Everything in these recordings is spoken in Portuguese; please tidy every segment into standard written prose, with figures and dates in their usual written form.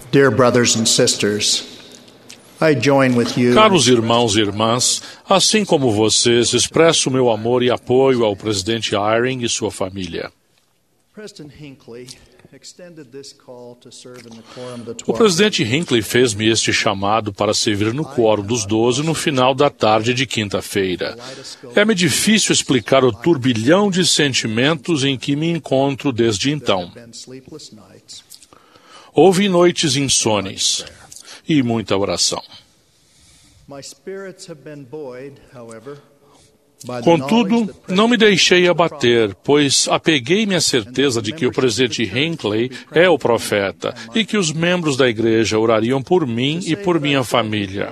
Dear brothers and sisters, I join with you. Caros irmãos e irmãs, assim como vocês, expresso meu amor e apoio ao presidente Eyring e sua família. O presidente Hinckley fez-me este chamado para servir no Quórum dos 12 no final da tarde de quinta-feira. É-me difícil explicar o turbilhão de sentimentos em que me encontro desde então. Houve noites insones e muita oração. Contudo, não me deixei abater, pois apeguei-me à certeza de que o presidente Hinckley é o profeta e que os membros da igreja orariam por mim e por minha família.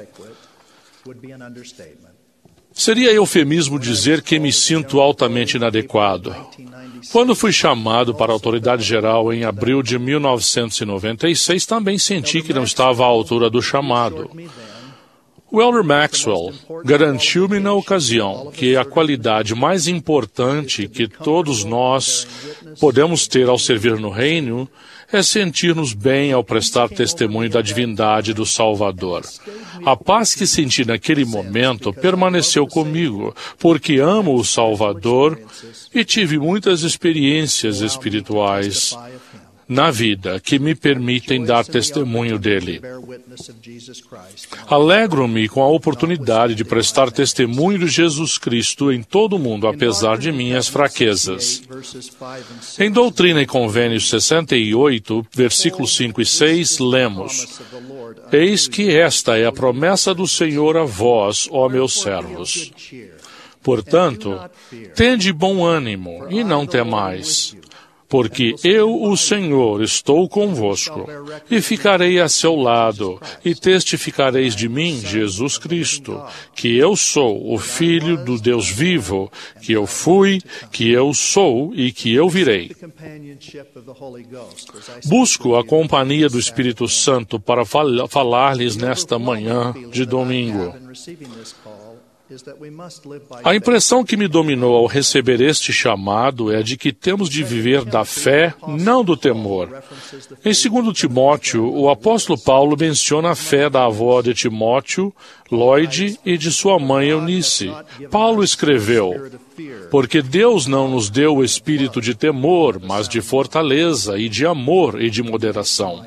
Seria eufemismo dizer que me sinto altamente inadequado. Quando fui chamado para a autoridade geral em abril de 1996, também senti que não estava à altura do chamado. O Elder Maxwell garantiu-me na ocasião que a qualidade mais importante que todos nós podemos ter ao servir no reino é sentir-nos bem ao prestar testemunho da divindade do Salvador. A paz que senti naquele momento permaneceu comigo, porque amo o Salvador e tive muitas experiências espirituais na vida que me permitem dar testemunho dele. Alegro-me com a oportunidade de prestar testemunho de Jesus Cristo em todo o mundo, apesar de minhas fraquezas. Em Doutrina e Convênios 68, versículos 5 e 6, lemos: Eis que esta é a promessa do Senhor a vós, ó meus servos. Portanto, tende bom ânimo e não temais. Porque eu, o Senhor, estou convosco, e ficarei a seu lado, e testificareis de mim, Jesus Cristo, que eu sou o Filho do Deus vivo, que eu fui, que eu sou e que eu virei. Busco a companhia do Espírito Santo para falar-lhes nesta manhã de domingo. A impressão que me dominou ao receber este chamado é de que temos de viver da fé, não do temor. Em 2 Timóteo, o apóstolo Paulo menciona a fé da avó de Timóteo, Lloyd, e de sua mãe Eunice. Paulo escreveu: Porque Deus não nos deu o espírito de temor, mas de fortaleza e de amor e de moderação.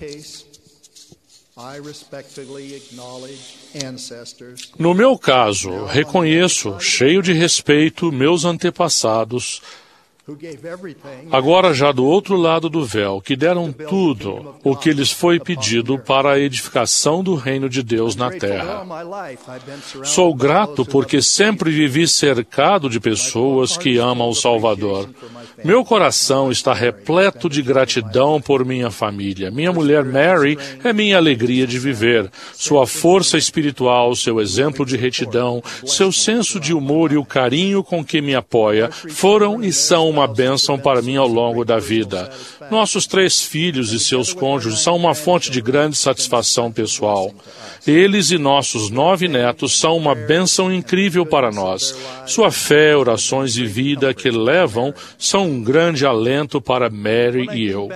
No meu caso, reconheço, cheio de respeito, meus antepassados, agora já do outro lado do véu, que deram tudo o que lhes foi pedido para a edificação do reino de Deus na terra. Sou grato porque sempre vivi cercado de pessoas que amam o Salvador. Meu coração está repleto de gratidão por minha família. Minha mulher Mary é minha alegria de viver. Sua força espiritual, seu exemplo de retidão, seu senso de humor e o carinho com que me apoia foram e são uma bênção para mim ao longo da vida. Nossos 3 filhos e seus cônjuges são uma fonte de grande satisfação pessoal. Eles e nossos 9 netos são uma bênção incrível para nós. Sua fé, orações e vida que levam são um grande alento para Mary e eu.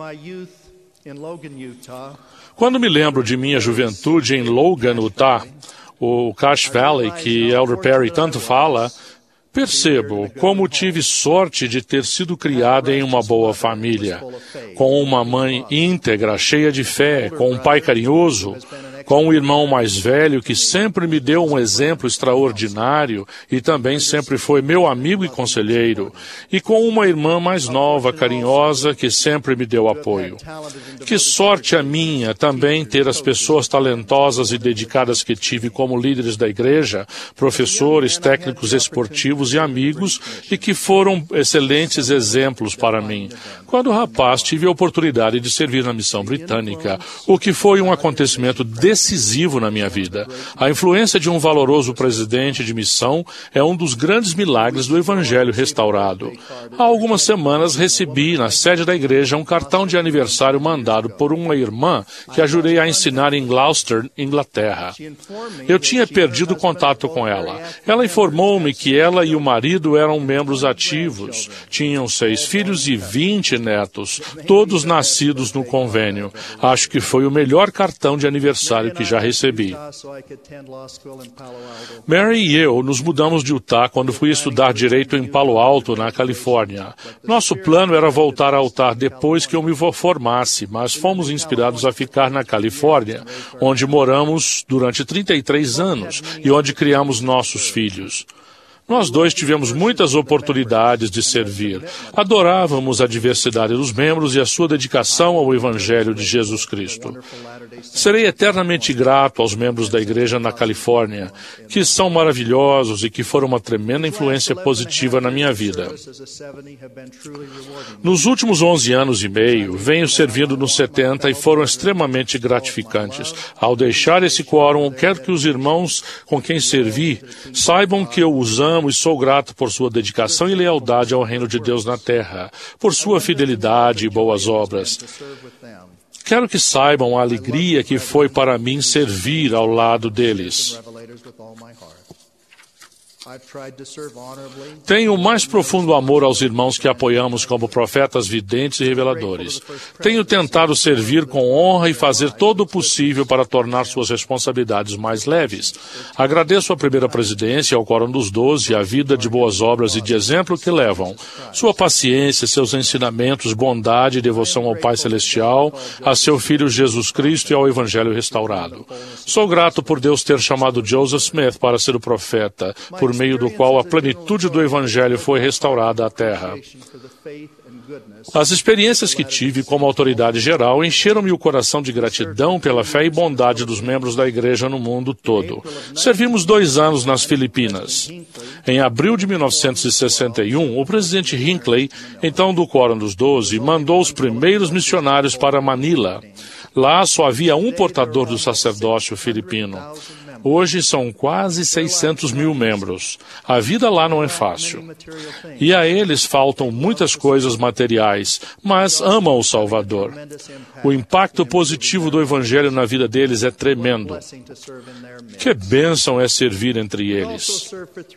Quando me lembro de minha juventude em Logan, Utah, o Cache Valley, que Elder Perry tanto fala, percebo como tive sorte de ter sido criada em uma boa família, com uma mãe íntegra, cheia de fé, com um pai carinhoso, com um irmão mais velho que sempre me deu um exemplo extraordinário e também sempre foi meu amigo e conselheiro, e com uma irmã mais nova, carinhosa, que sempre me deu apoio. Que sorte a minha também ter as pessoas talentosas e dedicadas que tive como líderes da igreja, professores, técnicos esportivos e amigos, e que foram excelentes exemplos para mim. Quando rapaz, tive a oportunidade de servir na missão britânica, o que foi um acontecimento decisivo na minha vida. A influência de um valoroso presidente de missão é um dos grandes milagres do Evangelho restaurado. Há algumas semanas recebi na sede da igreja um cartão de aniversário mandado por uma irmã que ajudei a ensinar em Gloucester, Inglaterra. Eu tinha perdido contato com ela. Ela informou-me que ela e o marido eram membros ativos, tinham 6 filhos e 20 netos, todos nascidos no convênio. Acho que foi o melhor cartão de aniversário que já recebi. Mary e eu nos mudamos de Utah quando fui estudar Direito em Palo Alto, na Califórnia. Nosso plano era voltar a Utah depois que eu me formasse, mas fomos inspirados a ficar na Califórnia, onde moramos durante 33 anos e onde criamos nossos filhos. Nós dois tivemos muitas oportunidades de servir. Adorávamos a diversidade dos membros e a sua dedicação ao Evangelho de Jesus Cristo. Serei eternamente grato aos membros da igreja na Califórnia, que são maravilhosos e que foram uma tremenda influência positiva na minha vida. Nos últimos 11 anos e meio, venho servindo nos 70 e foram extremamente gratificantes. Ao deixar esse quórum, quero que os irmãos com quem servi saibam que eu os amo e sou grato por sua dedicação e lealdade ao reino de Deus na terra, por sua fidelidade e boas obras. Quero que saibam a alegria que foi para mim servir ao lado deles. Tenho o mais profundo amor aos irmãos que apoiamos como profetas, videntes e reveladores. Tenho tentado servir com honra e fazer todo o possível para tornar suas responsabilidades mais leves. Agradeço à primeira presidência, ao Quórum dos 12, a vida de boas obras e de exemplo que levam. Sua paciência, seus ensinamentos, bondade e devoção ao Pai Celestial, a seu Filho Jesus Cristo e ao Evangelho restaurado. Sou grato por Deus ter chamado Joseph Smith para ser o profeta, por meio do qual a plenitude do Evangelho foi restaurada à terra. As experiências que tive como autoridade geral encheram-me o coração de gratidão pela fé e bondade dos membros da igreja no mundo todo. Servimos 2 anos nas Filipinas. Em abril de 1961, o presidente Hinckley, então do Quórum dos 12, mandou os primeiros missionários para Manila. Lá só havia um portador do sacerdócio filipino. Hoje são quase 600 mil membros. A vida lá não é fácil. E a eles faltam muitas coisas materiais, mas amam o Salvador. O impacto positivo do Evangelho na vida deles é tremendo. Que bênção é servir entre eles.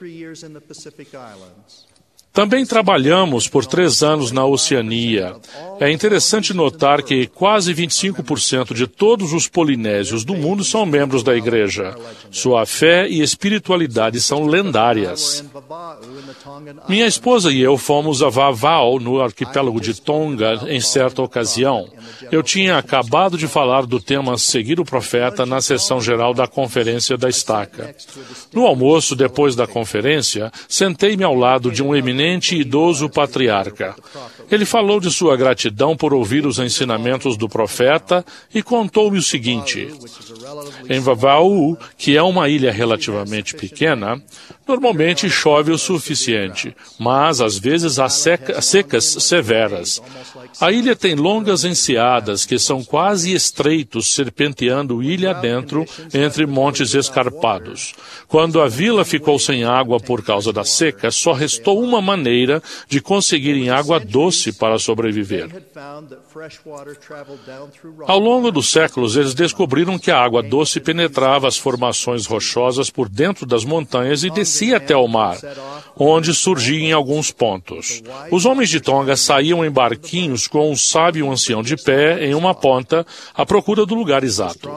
Também trabalhamos por 3 anos na Oceania. É interessante notar que quase 25% de todos os polinésios do mundo são membros da igreja. Sua fé e espiritualidade são lendárias. Minha esposa e eu fomos a Vavau, no arquipélago de Tonga, em certa ocasião. Eu tinha acabado de falar do tema Seguir o Profeta na sessão geral da Conferência da Estaca. No almoço, depois da conferência, sentei-me ao lado de um eminente e idoso patriarca. Ele falou de sua gratidão por ouvir os ensinamentos do profeta e contou-me o seguinte: em Vavau, que é uma ilha relativamente pequena, normalmente chove o suficiente, mas às vezes há secas severas. A ilha tem longas enseadas que são quase estreitos, serpenteando ilha adentro entre montes escarpados. Quando a vila ficou sem água por causa da seca, só restou uma maneira de conseguirem água doce para sobreviver. Ao longo dos séculos, eles descobriram que a água doce penetrava as formações rochosas por dentro das montanhas e descia até o mar, onde surgia em alguns pontos. Os homens de Tonga saíam em barquinhos com um sábio ancião de pé em uma ponta à procura do lugar exato.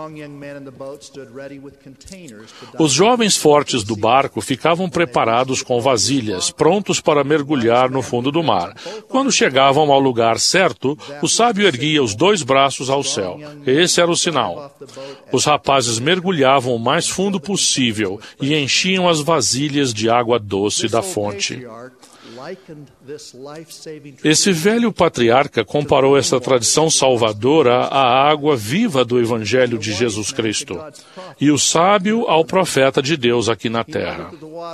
Os jovens fortes do barco ficavam preparados com vasilhas, prontos para mergulhar no fundo do mar. Quando chegavam ao lugar certo, o sábio erguia os 2 braços ao céu. Esse era o sinal. Os rapazes mergulhavam o mais fundo possível e enchiam as vasilhas de água doce da fonte. Esse velho patriarca comparou essa tradição salvadora à água viva do Evangelho de Jesus Cristo e o sábio ao profeta de Deus aqui na terra.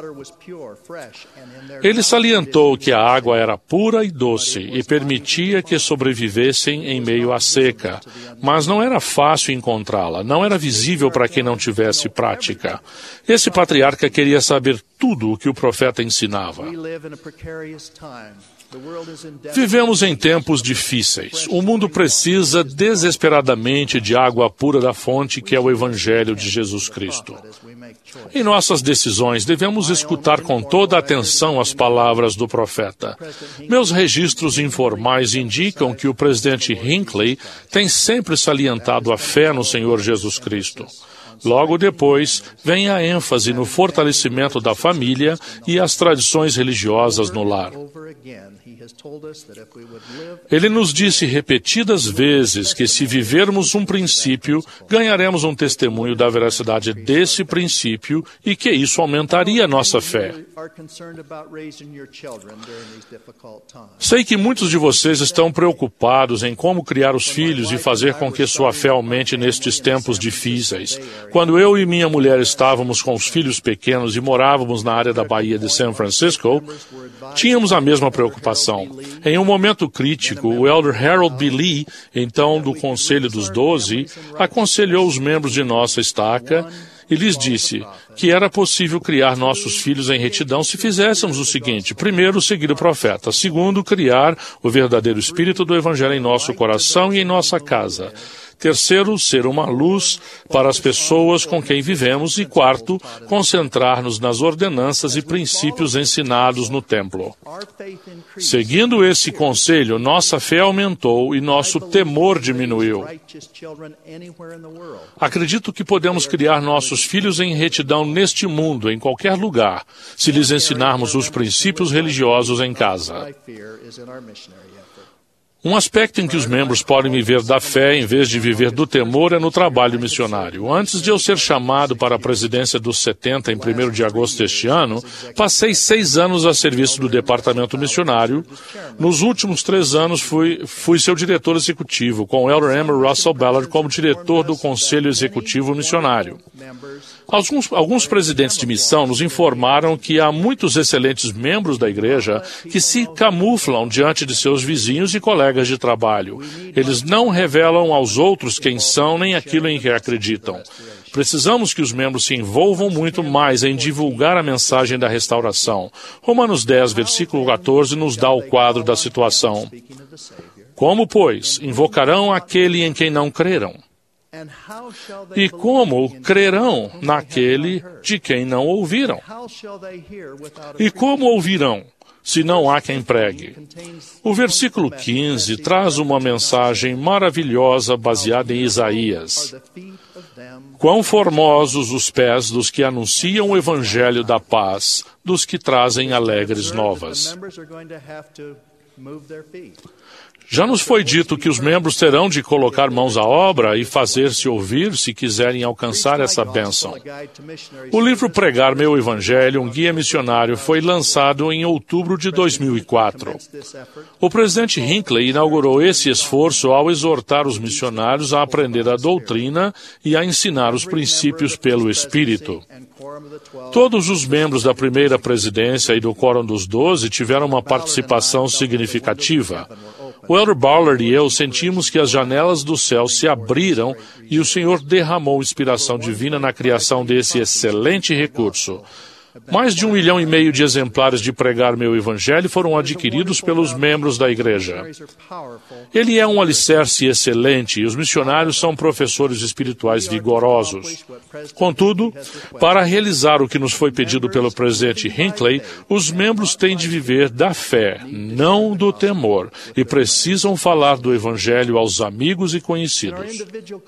Ele salientou que a água era pura e doce e permitia que sobrevivessem em meio à seca, mas não era fácil encontrá-la, não era visível para quem não tivesse prática. Esse patriarca queria saber tudo o que o profeta ensinava. Vivemos em tempos difíceis. O mundo precisa desesperadamente de água pura da fonte, que é o Evangelho de Jesus Cristo. Em nossas decisões, devemos escutar com toda atenção as palavras do profeta. Meus registros informais indicam que o presidente Hinckley tem sempre salientado a fé no Senhor Jesus Cristo. Logo depois, vem a ênfase no fortalecimento da família e as tradições religiosas no lar. Ele nos disse repetidas vezes que se vivermos um princípio, ganharemos um testemunho da veracidade desse princípio e que isso aumentaria nossa fé. Sei que muitos de vocês estão preocupados em como criar os filhos e fazer com que sua fé aumente nestes tempos difíceis. Quando eu e minha mulher estávamos com os filhos pequenos e morávamos na área da Baía de São Francisco, tínhamos a mesma preocupação. Em um momento crítico, o elder Harold B. Lee, então do Conselho dos 12, aconselhou os membros de nossa estaca e lhes disse que era possível criar nossos filhos em retidão se fizéssemos o seguinte: primeiro, seguir o profeta; segundo, criar o verdadeiro espírito do Evangelho em nosso coração e em nossa casa; terceiro, ser uma luz para as pessoas com quem vivemos; e quarto, concentrar-nos nas ordenanças e princípios ensinados no templo. Seguindo esse conselho, nossa fé aumentou e nosso temor diminuiu. Acredito que podemos criar nossos filhos em retidão neste mundo, em qualquer lugar, se lhes ensinarmos os princípios religiosos em casa. Um aspecto em que os membros podem viver da fé em vez de viver do temor é no trabalho missionário. Antes de eu ser chamado para a presidência dos 70 em 1º de agosto deste ano, passei 6 anos a serviço do departamento missionário. Nos últimos 3 anos fui seu diretor executivo, com o elder M. Russell Ballard como diretor do Conselho Executivo Missionário. Alguns presidentes de missão nos informaram que há muitos excelentes membros da igreja que se camuflam diante de seus vizinhos e colegas de trabalho. Eles não revelam aos outros quem são nem aquilo em que acreditam. Precisamos que os membros se envolvam muito mais em divulgar a mensagem da restauração. Romanos 10, versículo 14, nos dá o quadro da situação. Como, pois, invocarão aquele em quem não creram? E como crerão naquele de quem não ouviram? E como ouvirão, se não há quem pregue? O versículo 15 traz uma mensagem maravilhosa baseada em Isaías. Quão formosos os pés dos que anunciam o evangelho da paz, dos que trazem alegres novas. Já nos foi dito que os membros terão de colocar mãos à obra e fazer-se ouvir se quiserem alcançar essa bênção. O livro Pregar Meu Evangelho, um guia missionário, foi lançado em outubro de 2004. O presidente Hinckley inaugurou esse esforço ao exortar os missionários a aprender a doutrina e a ensinar os princípios pelo Espírito. Todos os membros da primeira presidência e do Quórum dos 12 tiveram uma participação significativa. O elder Ballard e eu sentimos que as janelas do céu se abriram e o Senhor derramou inspiração divina na criação desse excelente recurso. Mais de 1,5 milhão de exemplares de Pregar Meu Evangelho foram adquiridos pelos membros da igreja. Ele é um alicerce excelente e os missionários são professores espirituais vigorosos. Contudo, para realizar o que nos foi pedido pelo presidente Hinckley, os membros têm de viver da fé, não do temor, e precisam falar do Evangelho aos amigos e conhecidos.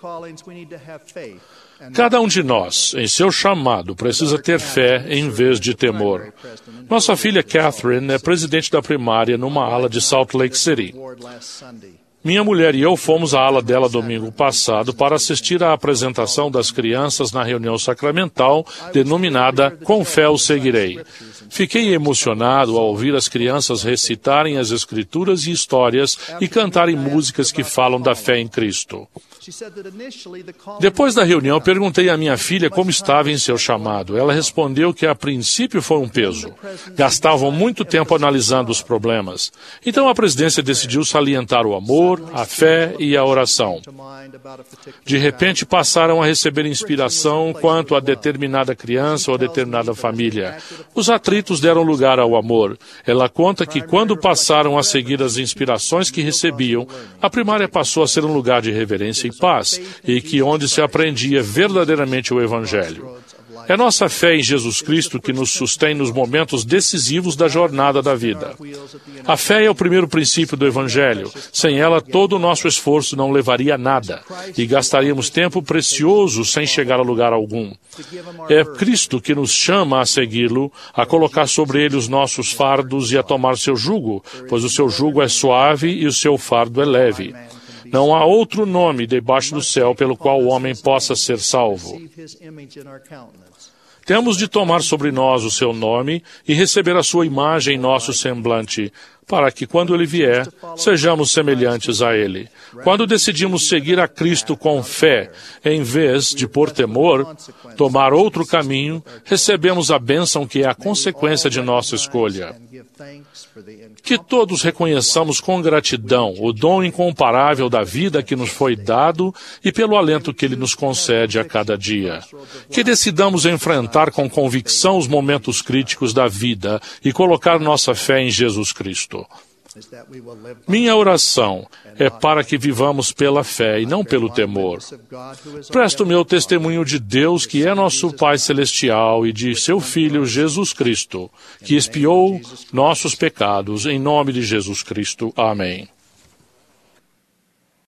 Cada um de nós, em seu chamado, precisa ter fé em vez de temor. Nossa filha Catherine é presidente da primária numa ala de Salt Lake City. Minha mulher e eu fomos à ala dela domingo passado para assistir à apresentação das crianças na reunião sacramental denominada Com Fé o Seguirei. Fiquei emocionado ao ouvir as crianças recitarem as escrituras e histórias e cantarem músicas que falam da fé em Cristo. Depois da reunião, perguntei à minha filha como estava em seu chamado. Ela respondeu que a princípio foi um peso. Gastavam muito tempo analisando os problemas. Então a presidência decidiu salientar o amor, a fé e a oração. De repente passaram a receber inspiração quanto a determinada criança ou a determinada família. Os atritos deram lugar ao amor. Ela conta que quando passaram a seguir as inspirações que recebiam, a primária passou a ser um lugar de reverência e paz, e que onde se aprendia verdadeiramente o Evangelho. É nossa fé em Jesus Cristo que nos sustém nos momentos decisivos da jornada da vida. A fé é o primeiro princípio do Evangelho. Sem ela, todo o nosso esforço não levaria a nada, e gastaríamos tempo precioso sem chegar a lugar algum. É Cristo que nos chama a segui-lo, a colocar sobre ele os nossos fardos e a tomar seu jugo, pois o seu jugo é suave e o seu fardo é leve. Não há outro nome debaixo do céu pelo qual o homem possa ser salvo. Temos de tomar sobre nós o seu nome e receber a sua imagem em nosso semblante, para que, quando ele vier, sejamos semelhantes a ele. Quando decidimos seguir a Cristo com fé, em vez de, por temor, tomar outro caminho, recebemos a bênção que é a consequência de nossa escolha. Que todos reconheçamos com gratidão o dom incomparável da vida que nos foi dado e pelo alento que ele nos concede a cada dia. Que decidamos enfrentar com convicção os momentos críticos da vida e colocar nossa fé em Jesus Cristo. Minha oração é para que vivamos pela fé e não pelo temor. Presto meu testemunho de Deus, que é nosso Pai Celestial, e de seu Filho Jesus Cristo, que expiou nossos pecados, em nome de Jesus Cristo. Amém.